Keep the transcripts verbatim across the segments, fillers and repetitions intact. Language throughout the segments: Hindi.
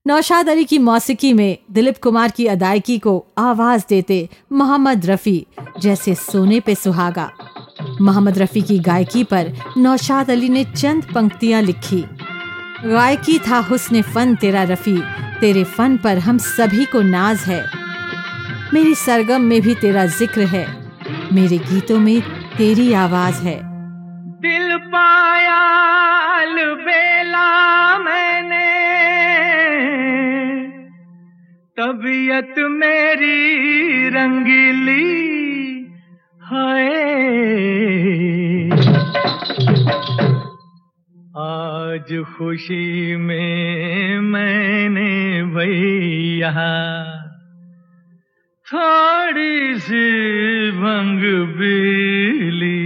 नौशाद अली की मौसीकी में दिलीप कुमार की अदायगी को आवाज देते मोहम्मद रफ़ी जैसे सोने पे सुहागा। मोहम्मद रफ़ी की गायकी पर नौशाद अली ने चंद पंक्तियां लिखी। गायकी था हुस्न फन तेरा रफ़ी, तेरे फन पर हम सभी को नाज है। मेरी सरगम में भी तेरा जिक्र है, मेरे गीतों में तेरी आवाज है। दिल पाया अलबेला मैंने, तबीयत मेरी रंगीली है। आज खुशी में मैंने भैया थोड़ी सी भंग पीली।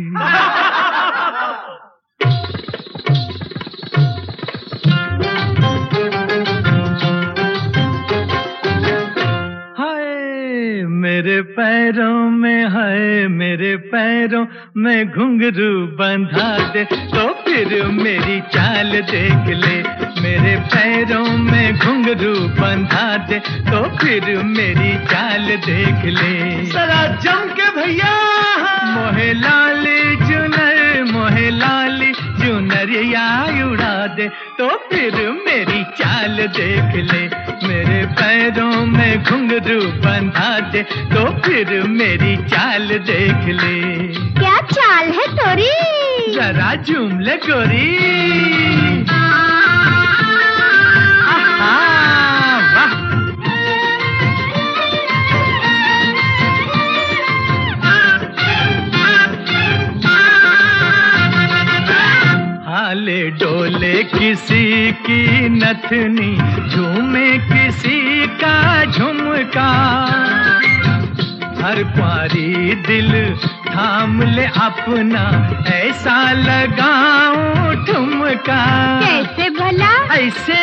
मेरे पैरों में है, मेरे पैरों में घुंघरू बंधा दे तो फिर मेरी चाल देख ले। मेरे पैरों में घुंघरू बंधा दे तो फिर मेरी चाल देख ले। जरा जम के भैया। मोहे लाली चुनर, मोहे लाली चुनरिया उड़ा दे तो फिर मेरी चाल देख ले। मेरे पैरों में घुंघरू बंधा दे तो फिर मेरी चाल देख ले। क्या चाल है तोरी? जरा झूम ले गोरी। आहा, वाह। हाले डोले किसी की नथनी, झूमे किसी का झुमका। हर पारी दिल थाम ले अपना, ऐसा लगाऊं ठुमका। कैसे भला? ऐसे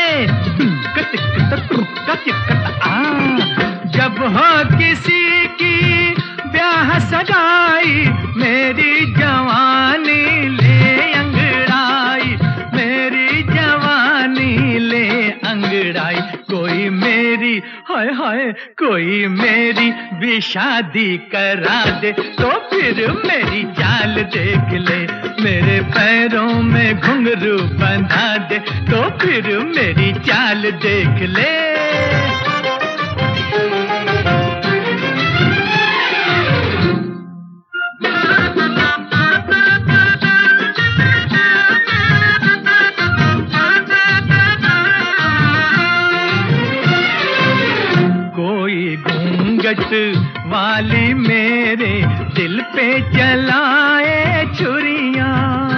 आ, जब हो किसी की ब्याह सगाई, मेरी जवानी ले अंगड़ाई, मेरी जवानी ले अंगड़ाई। कोई मेरी हाय हाय, कोई मेरी भी शादी करा दे तो फिर मेरी चाल देख ले। मेरे पैरों में घुंघरू बंधा दे तो फिर मेरी चाल देख ले। वाली मेरे दिल पे चलाए छुरियां,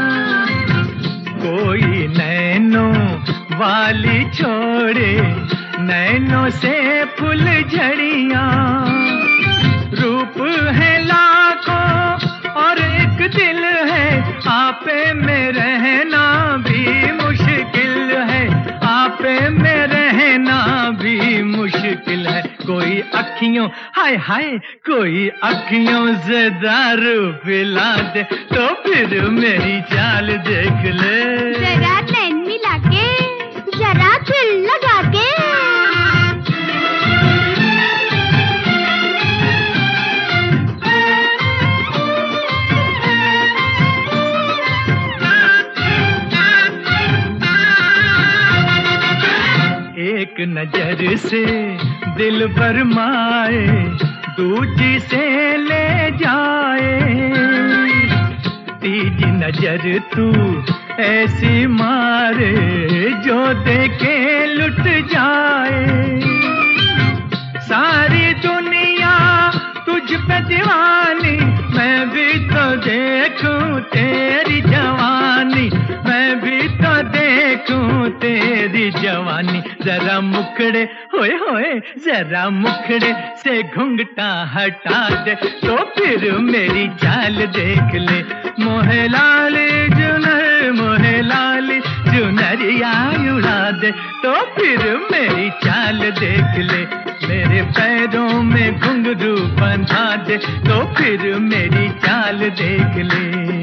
कोई नैनों वाली छोड़े नैनों से फूल झड़ियां। रूप है लाखों और एक दिल है, आपे में रहना भी मुश्किल है, आपे में रहना भी मुश्किल है। कोई अखियों हाय हाय, कोई अखियों से दारू पिला दे तो फिर मेरी चाल देख ले। जरा नैन मिला के, जरा दिल लगा के। एक नजर से दिल बरमाए, दूजी से ले जाए। तीजी नजर तू ऐसी मारे, जो देखे लुट जाए। सारी दुनिया तुझ पे दीवानी, मैं भी तो देखूं तेरी जवानी, मैं भी तो देखूं तेरी जवानी। जरा मुखड़े होए होए, जरा मुखड़े से घुंघटा हटा दे तो फिर मेरी चाल देख ले। मोहे लाली चुनर, मोहे लाली चुनरिया उड़ा दे तो फिर मेरी चाल देख ले। मेरे पैरों में घुंघरू बंधा दे तो फिर मेरी चाल देख ले।